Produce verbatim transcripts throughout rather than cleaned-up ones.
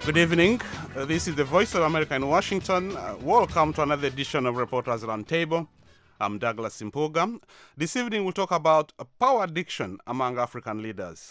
Good evening. Uh, this is the Voice of America in Washington. Uh, welcome to another edition of Reporters Roundtable. I'm Douglas Simpuga. This evening we'll talk about uh, power addiction among African leaders.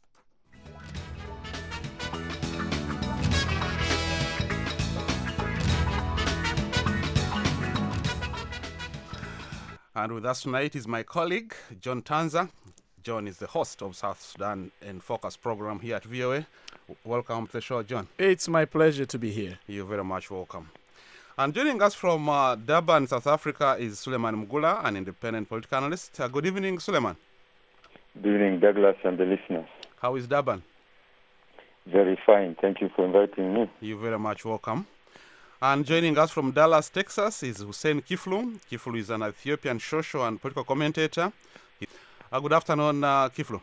And with us tonight is my colleague, John Tanza. John is the host of South Sudan in Focus program here at V O A. Welcome to the show, John. It's my pleasure to be here. You're very much welcome. And joining us from uh, Durban, South Africa is Suleiman Mgula, an independent political analyst. Uh, good evening, Suleiman. Good evening, Douglas and the listeners. How is Durban? Very fine. Thank you for inviting me. You're very much welcome. And joining us from Dallas, Texas is Hussein Kiflu. Kiflu is an Ethiopian social and political commentator. Uh, good afternoon, uh, Kiflu.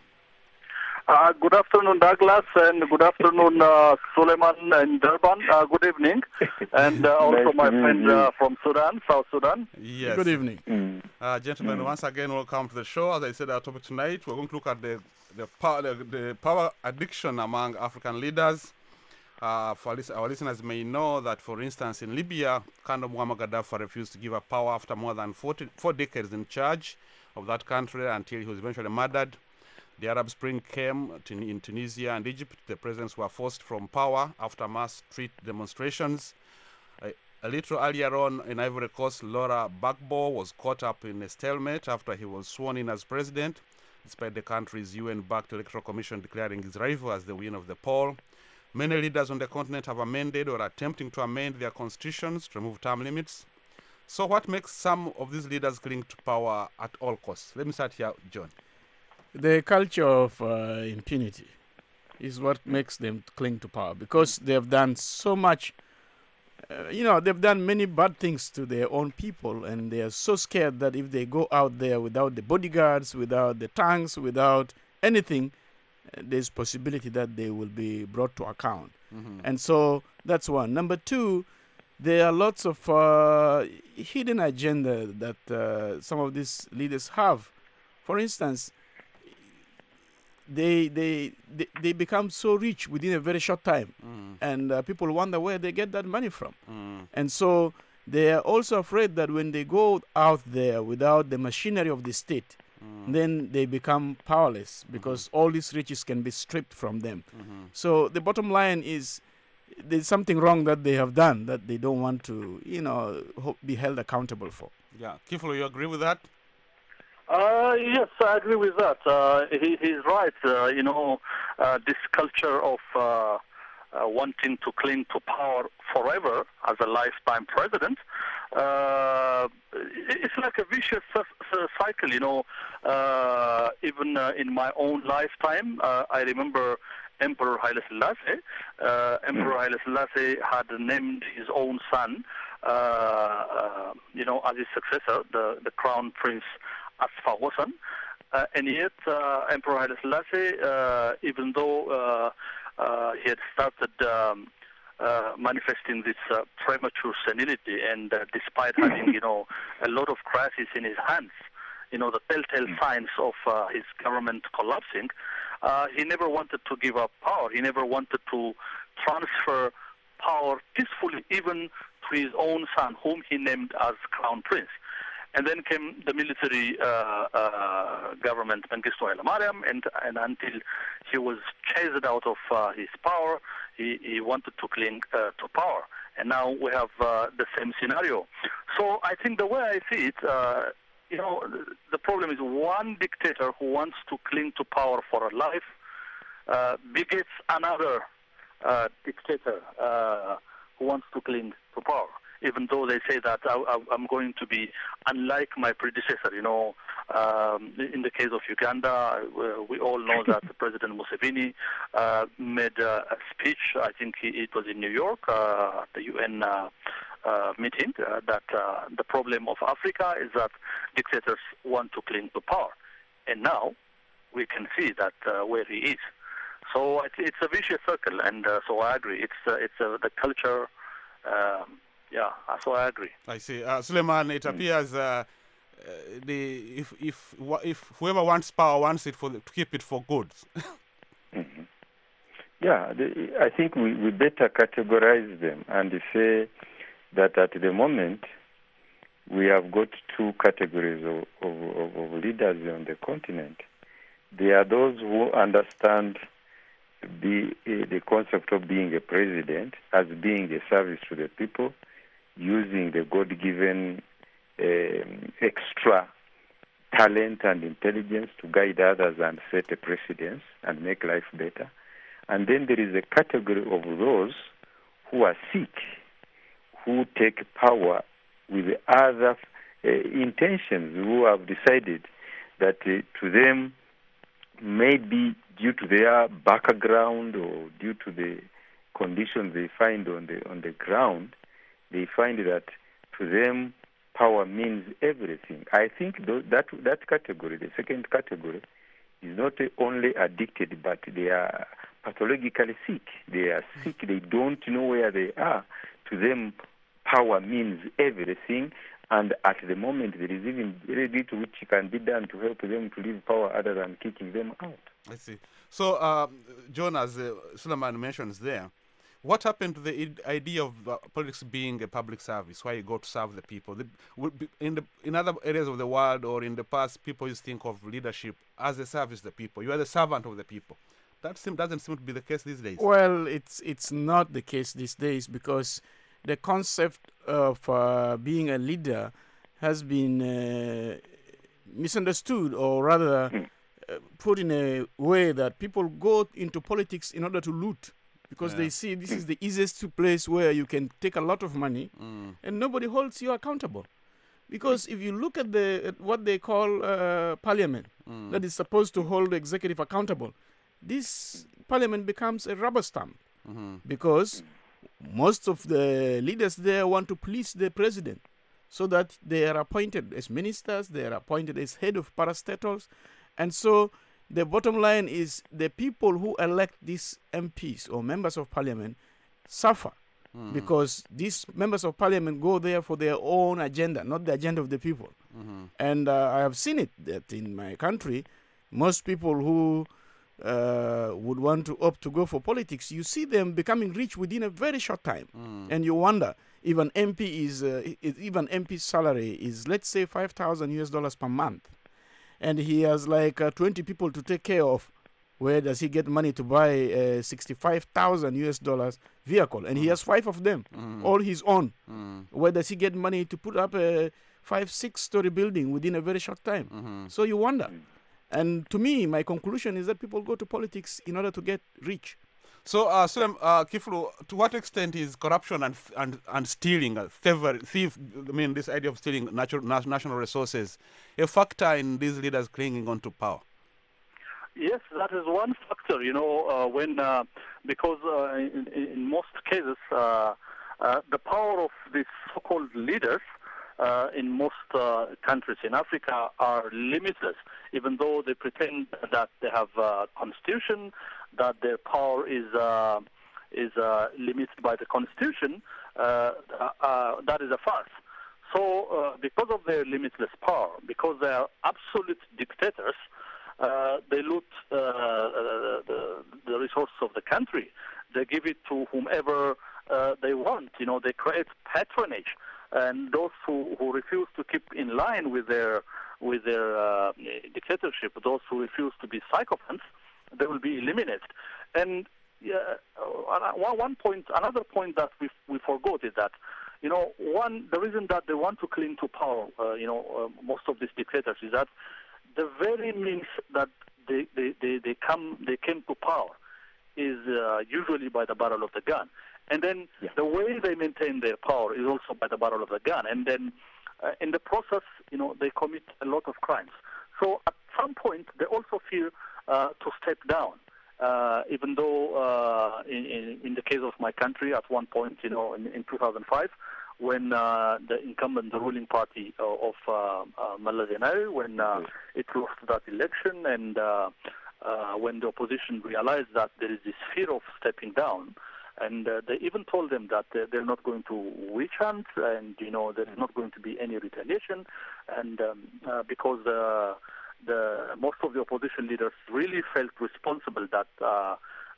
Uh, good afternoon, Douglas, and good afternoon, uh, Suleiman and Durban. Uh, good evening. And uh, also Nice my to meet friend you. uh, from Sudan, South Sudan. Yes. Good evening. Mm. Uh, gentlemen, once again, welcome to the show. As I said, our topic tonight, we're going to look at the the power, the, the power addiction among African leaders. Uh, for lis- our listeners may know that, for instance, in Libya, Colonel Muammar Gaddafi refused to give up power after more than forty, four decades in charge of that country until he was eventually murdered. The Arab Spring came to, in Tunisia and Egypt. The presidents were forced from power after mass street demonstrations. A, a little earlier on in Ivory Coast, Laura Gbagbo was caught up in a stalemate after he was sworn in as president, despite the country's U N-backed electoral commission declaring his rival as the winner of the poll. Many leaders on the continent have amended or are attempting to amend their constitutions to remove term limits. So what makes some of these leaders cling to power at all costs? Let me start here, John. The culture of uh, impunity is what makes them cling to power because they have done so much. Uh, you know, they've done many bad things to their own people, and they are so scared that if they go out there without the bodyguards, without the tanks, without anything, uh, there's possibility that they will be brought to account. Mm-hmm. And so that's one. Number two, there are lots of uh, hidden agenda that uh, some of these leaders have. For instance, they they they, they become so rich within a very short time, Mm. and uh, people wonder where they get that money from. Mm. And so they are also afraid that when they go out there without the machinery of the state, Mm. then they become powerless because all these riches can be stripped from them. Mhm. So the bottom line is there's something wrong that they have done that they don't want to, you know, ho- be held accountable for. Yeah. Kiflo, you agree with that? Uh, yes, I agree with that. Uh, he, he's right. Uh, you know, uh, this culture of uh, uh, wanting to cling to power forever as a lifetime president, uh, it's like a vicious c- cycle, you know. Uh, even uh, in my own lifetime, uh, I remember Emperor Haile Selassie. Uh, Emperor Haile Selassie had named his own son, uh, uh, you know, as his successor, the, the Crown Prince Asfa Wassan. Uh, and yet, uh, Emperor Haile Selassie, uh, even though uh, uh, he had started um, uh, manifesting this uh, premature senility, and uh, despite having, you know, a lot of crises in his hands, you know, the telltale signs of uh, his government collapsing, uh, he never wanted to give up power. He never wanted to transfer power peacefully, even to his own son, whom he named as Crown Prince. And then came the military uh, uh, government, Mengistu Haile Mariam, and, and until he was chased out of uh, his power, he, he wanted to cling uh, to power. And now we have uh, the same scenario. So I think the way I see it, uh, you know, the problem is one dictator who wants to cling to power for a life uh, begets another uh, dictator uh, who wants to cling to power, even though they say that I, I, I'm going to be unlike my predecessor. You know, um, in the case of Uganda, uh, we all know that President Museveni uh, made uh, a speech, I think he, it was in New York, uh, at the U N uh, uh, meeting, uh, that uh, the problem of Africa is that dictators want to cling to power. And now we can see that uh, where he is. So it's, it's a vicious circle, and uh, so I agree. It's uh, it's uh, the culture. Um, yeah, so I agree. I see. Uh, Suleiman, it appears uh, uh, the if if wha- if whoever wants power wants it for the, to keep it for good. Mhm. Yeah, the, I think we, we better categorize them and say that at the moment we have got two categories of, of, of, of leaders on the continent. There are those who understand the, uh, the concept of being a president as being a service to the people, using the God-given um, extra talent and intelligence to guide others and set a precedence and make life better. And then there is a category of those who are sick, who take power with other uh, intentions, who have decided that uh, to them, maybe due to their background or due to the conditions they find on the on the ground, they find that to them power means everything. I think th- that that category, the second category, is not only addicted, but they are pathologically sick. They are sick. They don't know where they are. To them, power means everything. And at the moment, there is even very little which can be done to help them to leave power other than kicking them out. I see. So, uh, John, as uh, Suleiman mentions there, what happened to the I- idea of uh, politics being a public service, where you go to serve the people? The, would be in, the, in other areas of the world or in the past, people used to think of leadership as a service to the people. You are the servant of the people. That seem, doesn't seem to be the case these days. Well, it's it's not the case these days because the concept of uh, being a leader has been uh, misunderstood, or rather uh, put in a way that people go into politics in order to loot, because Yeah. they see this is the easiest place where you can take a lot of money Mm. and nobody holds you accountable. Because if you look at the at what they call uh, parliament, Mm. that is supposed to hold the executive accountable, this parliament becomes a rubber stamp Mm-hmm. because most of the leaders there want to please the president, so that they are appointed as ministers, they are appointed as head of parastatals, and so the bottom line is the people who elect these M Ps or members of parliament suffer Mm. because these members of parliament go there for their own agenda, not the agenda of the people. Mm-hmm. And uh, I have seen it that in my country, most people who uh, would want to opt to go for politics, you see them becoming rich within a very short time. Mm. And you wonder, even M P is, uh, is even M P's salary is, let's say, five thousand U S dollars per month. And he has like uh, twenty people to take care of. Where does he get money to buy a sixty-five thousand U S dollars vehicle? And he has five of them, Mm. all his own. Mm. Where does he get money to put up a five, six story building within a very short time? Mm-hmm. So you wonder. And to me, my conclusion is that people go to politics in order to get rich. So, uh, Sulem, uh, Kiflu, to what extent is corruption and and and stealing, uh, favor, thief, I mean, this idea of stealing natural nas- national resources, a factor in these leaders clinging on to power? Yes, that is one factor, you know, uh, when, uh, because uh, in, in most cases, uh, uh, the power of these so-called leaders uh, in most uh, countries in Africa are limitless, even though they pretend that they have a constitution, that their power is uh, is uh, limited by the constitution. Uh, uh, that is a farce. So, uh, because of their limitless power, because they are absolute dictators, Uh, they loot uh, uh, the, the resources of the country. They give it to whomever uh, they want. You know, they create patronage, and those who, who refuse to keep in line with their with their uh, dictatorship, those who refuse to be sycophants, they will be eliminated. And yeah, uh, one point, another point that we we forgot is that, you know, one the reason that they want to cling to power, uh, you know, uh, most of these dictators is that the very means that they, they, they, they come they came to power is uh, usually by the barrel of the gun. And then Yeah. the way they maintain their power is also by the barrel of the gun. And then uh, in the process, you know, they commit a lot of crimes. So at some point, they also fear uh, to step down. Uh, even though uh, in, in, in the case of my country, at one point, you know, in, in two thousand five, when uh, the incumbent, the ruling party uh, of uh, uh, Malla Zenawi, when uh, it lost that election, and uh, uh, when the opposition realized that there is this fear of stepping down, and uh, they even told them that uh, they're not going to witch hunt, and you know there's not going to be any retaliation, and um, uh, because uh, the most of the opposition leaders really felt responsible that uh,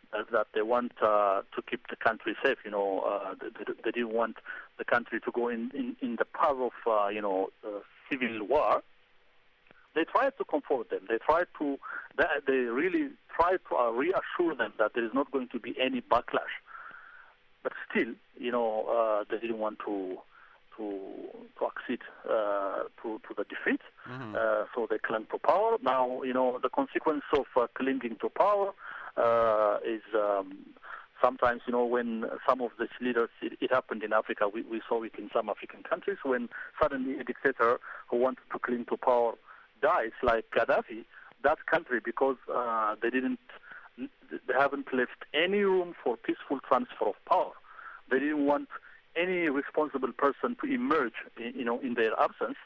that, that they want uh, to keep the country safe. You know, uh, they, they didn't want the country to go in, in, in the path of, uh, you know, uh, civil war. They tried to comfort them. They tried to, they really tried to uh, reassure them that there is not going to be any backlash. But still, you know, uh, they didn't want to to to accede uh, to to the defeat. Mm-hmm. Uh, so they clung to power. Now, you know, the consequence of uh, clinging to power uh, is um, sometimes, you know, when some of these leaders, it, it happened in Africa. We, we saw it in some African countries when suddenly a dictator who wanted to cling to power dies, like Gaddafi. That country, because uh, they didn't, they haven't left any room for peaceful transfer of power. They didn't want any responsible person to emerge, you know, in their absence.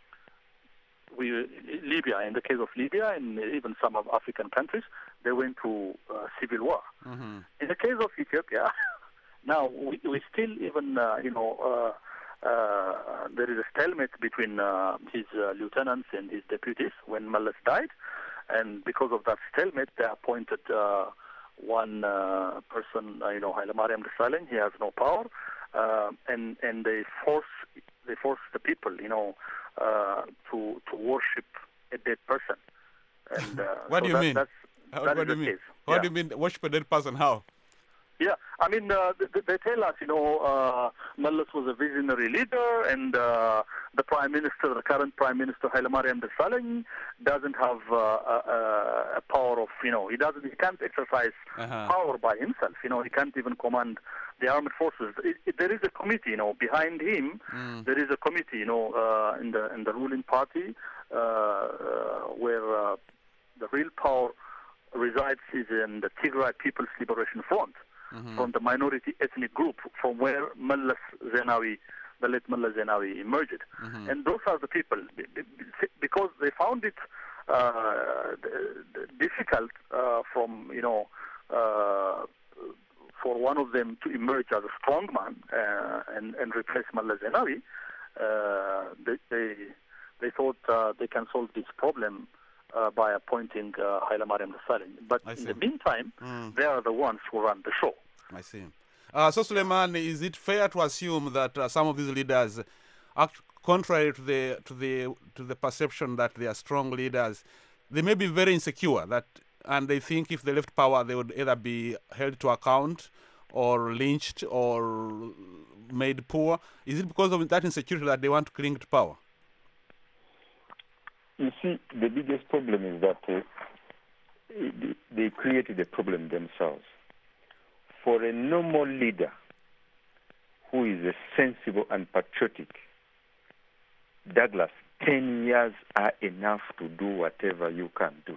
We, Libya, in the case of Libya, and even some of African countries, they went to uh, civil war. Mm-hmm. In the case of Ethiopia, now we, we still even, uh, you know, uh, uh, there is a stalemate between uh, his uh, lieutenants and his deputies when Meles died, and because of that stalemate, they appointed uh, one uh, person, uh, you know, Haile Mariam Desalegn. He has no power. Uh, and and they force they force the people, you know, uh, to to worship a dead person. And uh, what so do you that, mean? That's, How, that what is do you the mean? case. What Yeah. do you mean? Worship a dead person? How? Yeah, I mean, uh, they, they tell us, you know, uh, Meles was a visionary leader, and uh, the prime minister, the current prime minister, Haile Mariam Desalegn, doesn't have uh, a, a power of, you know, he doesn't, he can't exercise Uh-huh. power by himself. You know, he can't even command the armed forces. It, it, there is a committee, you know, behind him. Mm. There is a committee, you know, uh, in the in the ruling party, uh, uh, where uh, the real power resides is in the Tigray People's Liberation Front. Mm-hmm. From the minority ethnic group from where Meles Zenawi, the late Meles Zenawi, emerged. Mm-hmm. And those are the people, because they found it uh, difficult uh, from, you know, uh, for one of them to emerge as a strongman uh, and, and replace Meles Zenawi. Uh, they, they, they thought uh, they can solve this problem Uh, by appointing uh, Haile Mariam Desalegn. But I in see. the meantime, Mm. they are the ones who run the show. I see. Uh, so, Suleiman, is it fair to assume that uh, some of these leaders, act contrary to the to the to the perception that they are strong leaders, they may be very insecure, that and they think if they left power, they would either be held to account, or lynched, or made poor? Is it because of that insecurity that they want to cling to power? You see, the biggest problem is that uh, they created a problem themselves. For a normal leader who is a sensible and patriotic, Douglas, ten years are enough to do whatever you can do.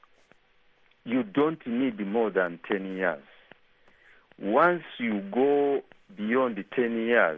You don't need more than ten years. Once you go beyond ten years,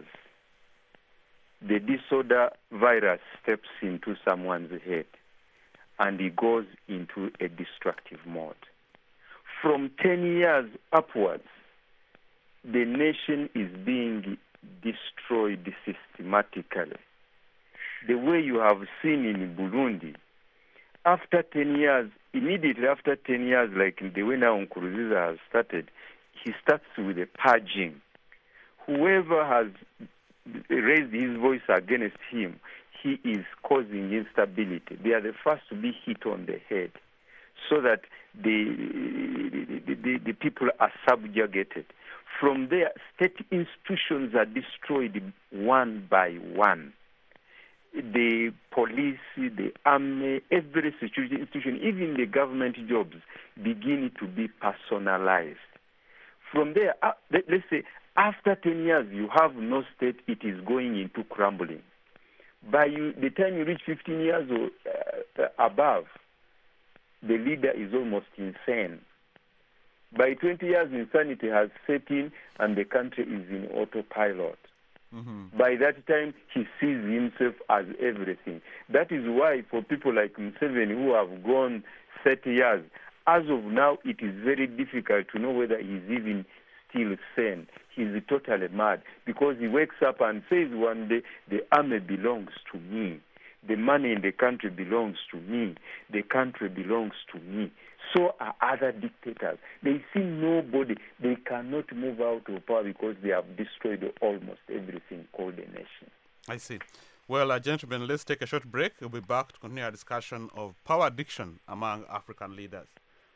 the disorder virus steps into someone's head and he goes into a destructive mode. From ten years upwards, the nation is being destroyed systematically. The way you have seen in Burundi, after ten years, immediately after ten years, like the way now Nkurunziza has started, he starts with a purging. Whoever has raised his voice against him, he is causing instability. They are the first to be hit on the head, so that the the, the, the people are subjugated. From there, state institutions are destroyed one by one. The police, the army, every institution, even the government jobs, begin to be personalized. From there, uh, let, let's say, after ten years, you have no state, it is going into crumbling. By you, the time you reach fifteen years or uh, above, the leader is almost insane. By twenty years, insanity has set in and the country is in autopilot. Mm-hmm. By that time, he sees himself as everything. That is why for people like Museveni who have gone thirty years, as of now, it is very difficult to know whether he is even still sane. He's totally mad because he wakes up and says one day, the army belongs to me. the money in the country belongs to me, the country belongs to me. So are other dictators. They see nobody. They cannot move out of power because they have destroyed almost everything called a nation. I see. Well, uh, gentlemen, let's take a short break. We'll be back to continue our discussion of power addiction among African leaders.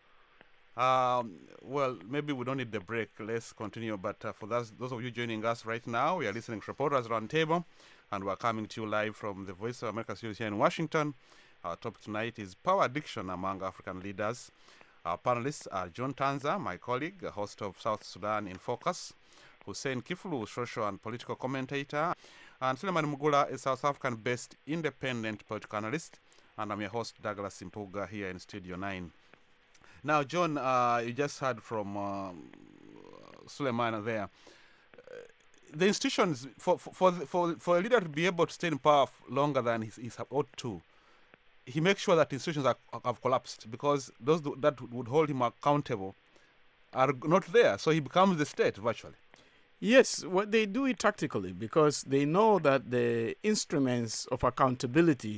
Um, well, maybe we don't need the break. Let's continue. But uh, for those, those of you joining us right now, we are listening to Reporters Roundtable, and we're coming to you live from the Voice of America studios here in Washington. Our topic tonight is power addiction among African leaders. Our panelists are John Tanza, my colleague, host of South Sudan in Focus, Hussein Kiflu, social and political commentator, and Suleiman Mugula, a South African-based independent political analyst, and I'm your host, Douglas Impuga, here in Studio nine. Now, John, uh, you just heard from uh, Suleiman there. Uh, the institutions, for, for, for, for a leader to be able to stay in power longer than he, he ought to, he makes sure that institutions are, have collapsed, because those that would hold him accountable are not there. So he becomes the state, virtually. Yes, what they do it tactically, because they know that the instruments of accountability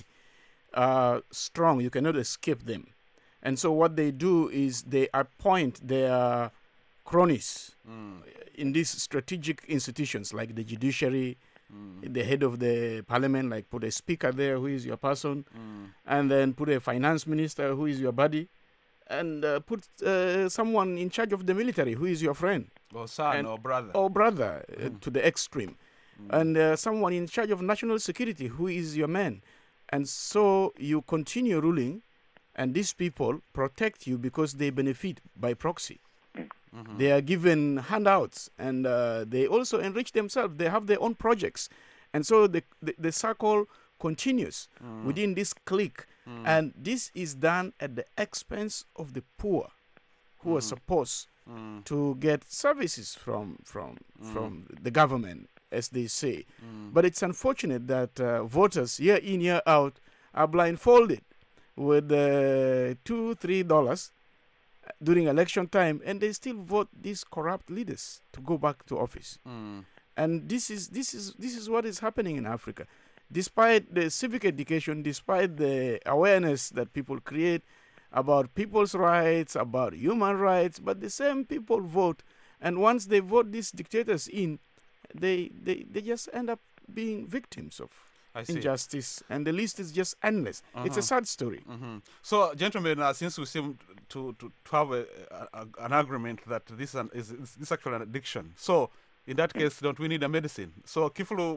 are strong. You cannot escape them. And so what they do is they appoint their cronies mm. in these strategic institutions like the judiciary, mm. the head of the parliament, like put a speaker there who is your person, mm. and then put a finance minister who is your buddy, and uh, put uh, someone in charge of the military who is your friend. Or son, and, or brother. Or brother, mm. uh, to the extreme. Mm. And uh, someone in charge of national security who is your man. And so you continue ruling, and these people protect you because they benefit by proxy. Mm-hmm. They are given handouts, and uh, they also enrich themselves. They have their own projects. And so the, the, the circle continues mm. within this clique. Mm. And this is done at the expense of the poor, who mm. are supposed mm. to get services from from mm. from the government, as they say. Mm. But it's unfortunate that uh, voters year in, year out are blindfolded with uh, two, three dollars during election time, and they still vote these corrupt leaders to go back to office. Mm. And this is this is this is what is happening in Africa. Despite the civic education, despite the awareness that people create about people's rights, about human rights, but the same people vote, and once they vote these dictators in, they they, they just end up being victims of injustice, and the list is just endless. Uh-huh. It's a sad story. Mm-hmm. So, gentlemen, uh, since we seem to, to, to have a, a, an agreement that this is, an, is, is this actually an addiction, so in that case, don't we need a medicine? So, Kiflu,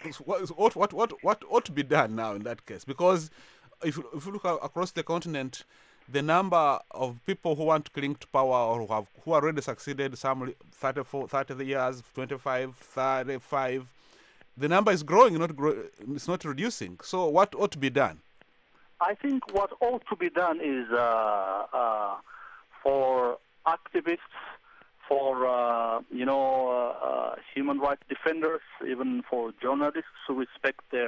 what, what, what, what ought to be done now in that case? Because if, if you look across the continent, the number of people who want to cling to power or who have who already succeeded, some thirty-four, thirty years, twenty-five, thirty-five, the number is growing, not grow, it's not reducing. So what ought to be done? I think what ought to be done is uh, uh, for activists, for uh, you know uh, uh, human rights defenders, even for journalists who respect their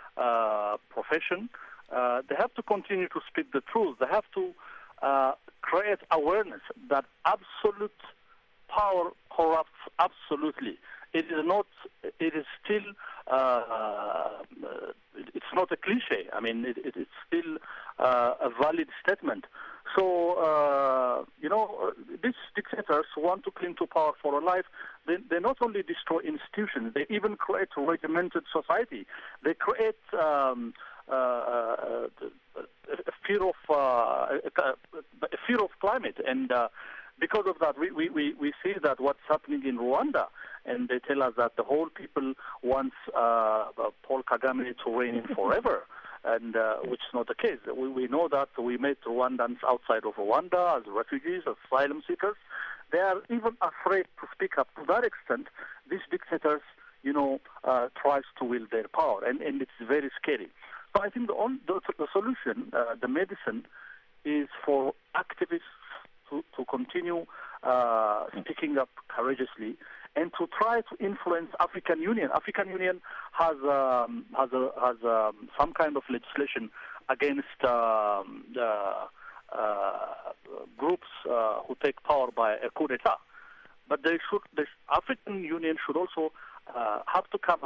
uh, profession, uh, they have to continue to speak the truth. They have to uh, create awareness that absolute power corrupts absolutely. It is not. It is still. Uh, uh, it's not a cliche. I mean, it, it, it's still uh, a valid statement. So uh, you know, these dictators who want to cling to power for a life, they, they not only destroy institutions, they even create a regimented society. They create um, uh, a, a fear of uh, a, a fear of climate, and uh, because of that, we, we, we see that what's happening in Rwanda. And they tell us that the whole people wants uh, Paul Kagame to reign in forever, and uh, which is not the case. We, we know that we met Rwandans outside of Rwanda as refugees, as asylum seekers. They are even afraid to speak up. To that extent, these dictators, you know, uh, tries to wield their power, and, and it's very scary. So I think the, on, the, the solution, uh, the medicine, is for activists to, to continue uh, speaking up courageously, and to try to influence African Union. African Union has um, has, a, has um, some kind of legislation against um, the uh, groups uh, who take power by a coup d'état. But they should, the African Union should also uh, have to come up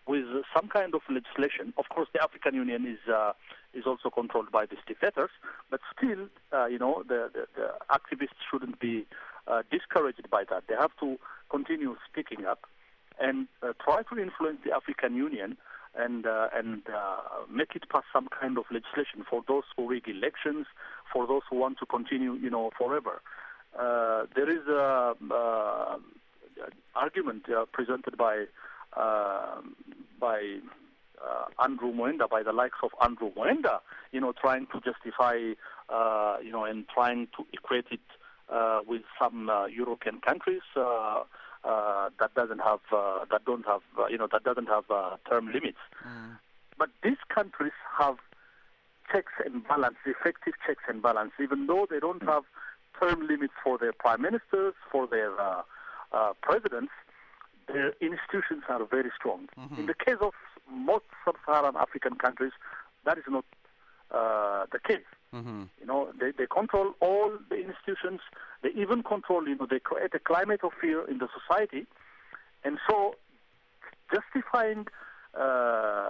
with some kind of legislation. Of course, the African Union is uh, is also controlled by these dictators, but still, uh, you know, the, the, the activists shouldn't be uh, discouraged by that. They have to continue speaking up and uh, try to influence the African Union and uh, and uh, make it pass some kind of legislation for those who rig elections, for those who want to continue, you know, forever. Uh, there is a uh, argument uh, presented by uh, by uh, Andrew Mwenda, by the likes of Andrew Mwenda, you know, trying to justify, uh, you know, and trying to equate it uh, with some uh, European countries uh, uh, that doesn't have, uh, that don't have, uh, you know, that doesn't have uh, term limits. Mm. But these countries have checks and balance, effective checks and balance, even though they don't have term limits for their prime ministers, for their uh, uh, presidents. Their institutions are very strong. Mm-hmm. In the case of most sub-Saharan African countries, that is not uh, the case. Mm-hmm. You know, they, they control all the institutions. They even control, you know, they create a climate of fear in the society. And so justifying uh,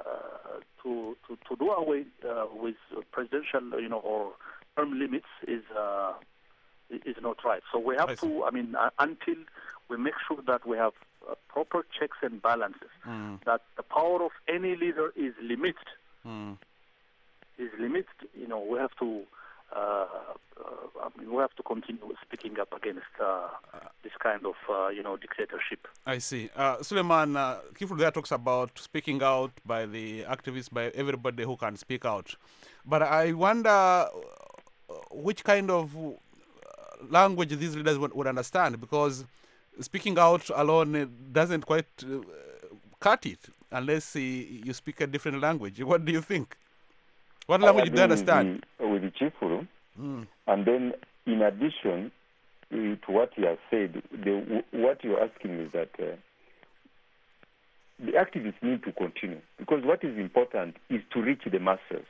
to, to, to do away uh, with presidential, you know, or term limits is uh, is not right. So we have I to, I mean, uh, until we make sure that we have uh, proper checks and balances, mm. that the power of any leader is limited, mm. is limited, you know, we have to, uh, uh, I mean, we have to continue speaking up against uh, this kind of, uh, you know, dictatorship. I see. Uh, Suleiman, uh, Kiflu talks about speaking out by the activists, by everybody who can speak out. But I wonder which kind of language these leaders would, would understand, because speaking out alone doesn't quite uh, cut it unless uh, you speak a different language. What do you think? What language do they understand? With the Chifuru, mm. and then in addition uh, to what he has said, the, what you're asking is that uh, the activists need to continue, because what is important is to reach the masses.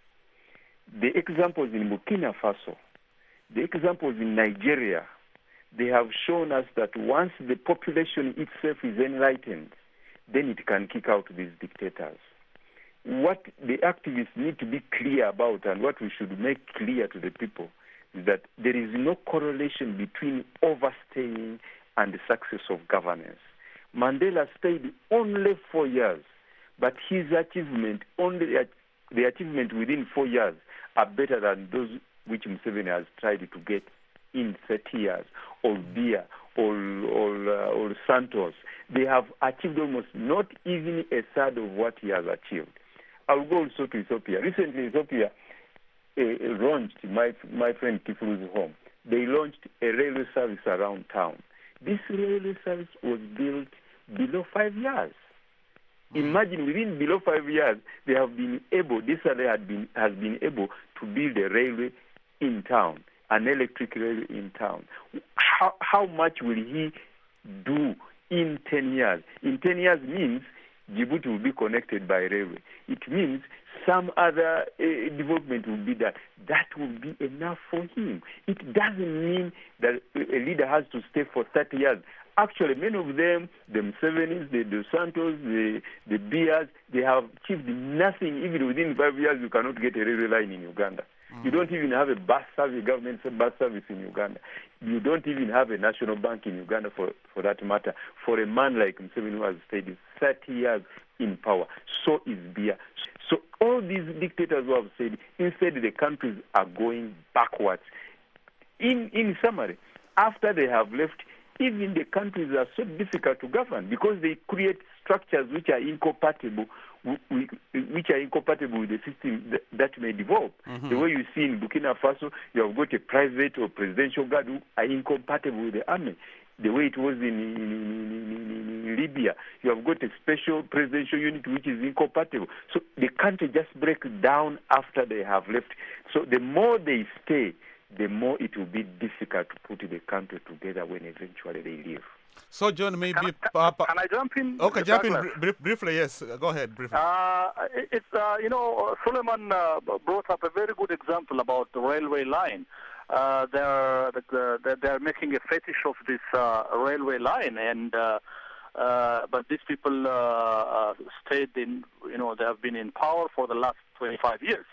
The examples in Burkina Faso, the examples in Nigeria, they have shown us that once the population itself is enlightened, then it can kick out these dictators. What the activists need to be clear about, and what we should make clear to the people, is that there is no correlation between overstaying and the success of governance. Mandela stayed only four years, but his achievement, only the achievement within four years, are better than those which Museveni has tried to get in thirty years, or Biya, or, or, uh, or Santos. They have achieved almost not even a third of what he has achieved. I'll go also to Ethiopia. Recently, Ethiopia uh, launched, my, my friend Kiflu's home, they launched a railway service around town. This railway service was built below five years. Imagine within below five years, they have been able, this area had been, has been able to build a railway in town, an electric railway in town. How, how much will he do in ten years? In ten years means Djibouti will be connected by railway. It means some other uh, development will be that. That will be enough for him. It doesn't mean that a leader has to stay for thirty years. Actually, many of them, the Musevenis, the Dos Santos, the, the Biyas, they have achieved nothing. Even within five years, you cannot get a railway line in Uganda. Mm-hmm. You don't even have a bus service, government bus service in Uganda. You don't even have a national bank in Uganda, for, for that matter. For a man like Museveni, who has stayed thirty years in power, so is Biya. So all these dictators who have said, instead the countries are going backwards. In, in summary, after they have left, even the countries are so difficult to govern because they create structures which are incompatible, which are incompatible with the system that, that may develop. Mm-hmm. The way you see in Burkina Faso, you have got a private or presidential guard who are incompatible with the army. The way it was in, in, in, in Libya, you have got a special presidential unit which is incompatible. So the country just breaks down after they have left. So the more they stay, the more it will be difficult to put the country together when eventually they leave. So, John, maybe... Can, uh, can I jump in? Okay, jump in br- briefly, yes. Go ahead, briefly. Uh, it's, uh, you know, Suleiman uh, brought up a very good example about the railway line. Uh, they're, they're, they're making a fetish of this uh, railway line, and uh, uh, but these people uh, uh, stayed in, you know, they have been in power for the last twenty-five years.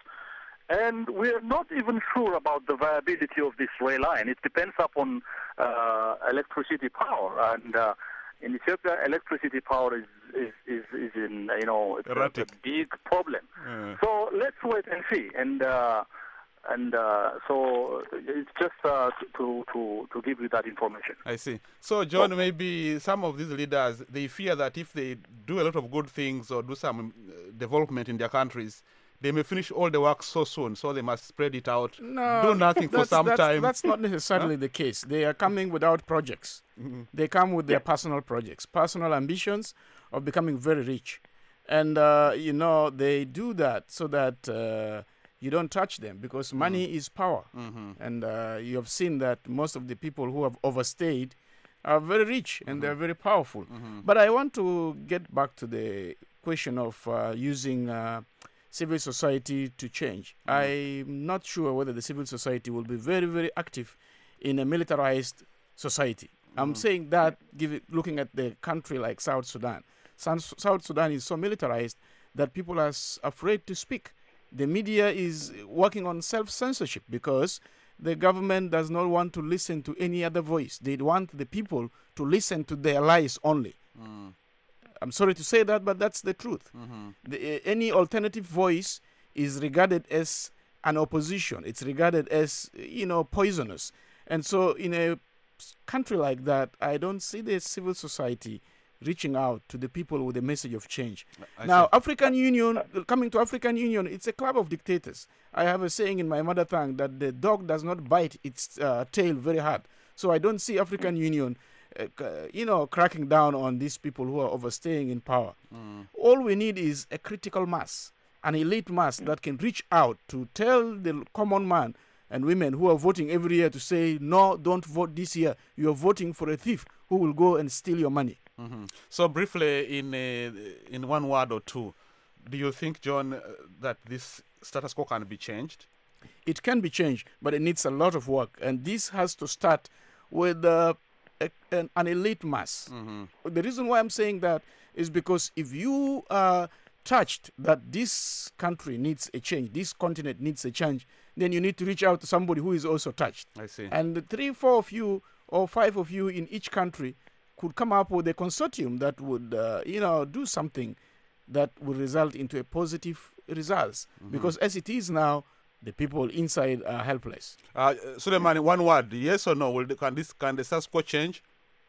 And we're not even sure about the viability of this rail line. It depends upon uh, electricity power. And uh, in Ethiopia, electricity power is, is, is, is in, you know, it's a, a big problem. Yeah. So let's wait and see. And uh, and uh, so it's just uh, to, to, to give you that information. I see. So, John, so, maybe some of these leaders, they fear that if they do a lot of good things or do some development in their countries, they may finish all the work so soon, so they must spread it out, no, do nothing for some that's, time. That's not necessarily huh? the case. They are coming without projects. Mm-hmm. They come with their yeah. personal projects, personal ambitions of becoming very rich. And, uh, you know, they do that so that uh, you don't touch them, because money mm-hmm. is power. Mm-hmm. And uh, you have seen that most of the people who have overstayed are very rich and mm-hmm. they're very powerful. Mm-hmm. But I want to get back to the question of uh, using uh, civil society to change. Mm-hmm. I'm not sure whether the civil society will be very, very active in a militarized society. Mm-hmm. I'm saying that give it, looking at the country like South Sudan. South, South Sudan is so militarized that people are s- afraid to speak. The media is working on self-censorship because the government does not want to listen to any other voice. They want the people to listen to their lies only. Mm. I'm sorry to say that, but that's the truth. Mm-hmm. The, uh, any alternative voice is regarded as an opposition. It's regarded as, you know, poisonous. And so in a country like that, I don't see the civil society reaching out to the people with a message of change. I now, see. African Union, coming to African Union, it's a club of dictators. I have a saying in my mother tongue that the dog does not bite its uh, tail very hard. So I don't see African Union, uh, you know, cracking down on these people who are overstaying in power. Mm. All we need is a critical mass, an elite mass that can reach out to tell the common man and women who are voting every year to say, no, don't vote this year. You're voting for a thief who will go and steal your money. Mm-hmm. So briefly, in a, in one word or two, do you think, John, uh, that this status quo can be changed? It can be changed, but it needs a lot of work. And this has to start with uh, a, an, an elite mass. Mm-hmm. The reason why I'm saying that is because if you are touched that this country needs a change, this continent needs a change, then you need to reach out to somebody who is also touched. I see. And the three, four of you or five of you in each country could come up with a consortium that would, uh, you know, do something that will result into a positive results. Mm-hmm. Because as it is now, the people inside are helpless. Uh, Suleiman, one word, yes or no? Will the, can this can the status quo change?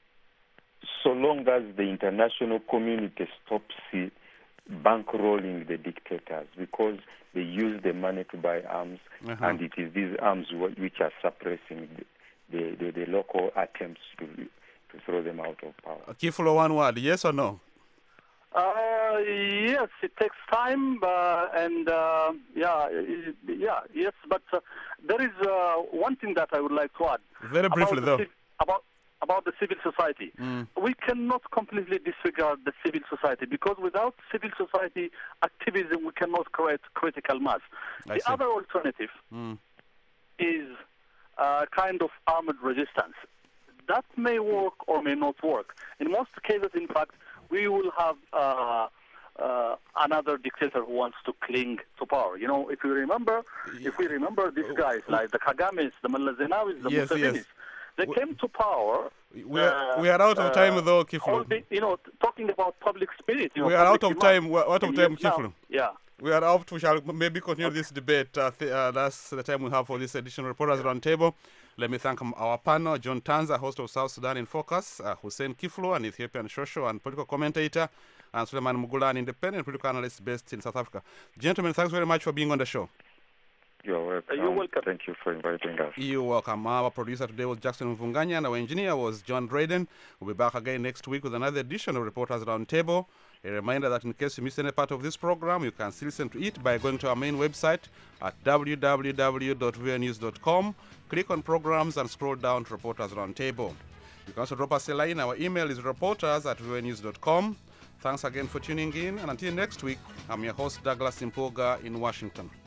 So long as the international community stops uh, bankrolling the dictators, because they use the money to buy arms, uh-huh. and it is these arms which are suppressing the, the, the, the local attempts to to throw them out of power. Uh, Kiflo, one word, yes or no? Uh, yes, it takes time, uh, and uh, yeah, yeah, yes, but uh, there is uh, one thing that I would like to add. Very briefly, though. Civ- about about the civil society. Mm. We cannot completely disregard the civil society, because without civil society activism, we cannot create critical mass. I the see. other alternative mm. is uh, kind of armed resistance. That may work or may not work. In most cases, in fact, we will have uh, uh, another dictator who wants to cling to power. You know, if you remember, if we remember these guys, like the Kagames, the Meles Zenawis, the yes, Musevenis, yes. they we, came to power. We are, uh, we are out of time, uh, though, Kiflo. Be, you know, talking about public spirit. You know, we are out of time. We are out of time, Kiflo. Yeah. We are out. We shall maybe continue okay. this debate. Uh, th- uh, that's the time we have for this edition of Reporters Roundtable. Let me thank our panel, John Tanza, host of South Sudan in Focus, uh, Hussein Kiflo, an Ethiopian social and political commentator, and Suleiman Mugula, an independent political analyst based in South Africa. Gentlemen, thanks very much for being on the show. You're welcome. You're welcome. Thank you for inviting us. You're welcome. Our producer today was Jackson Mvunganya, and our engineer was John Drayden. We'll be back again next week with another edition of Reporters Roundtable. A reminder that in case you missed any part of this program, you can still listen to it by going to our main website at w w w dot v o a news dot com. Click on programs and scroll down to Reporters Roundtable. You can also drop us a line. Our email is reporters at v o a news dot com. Thanks again for tuning in, and until next week, I'm your host, Douglas Impoga in Washington.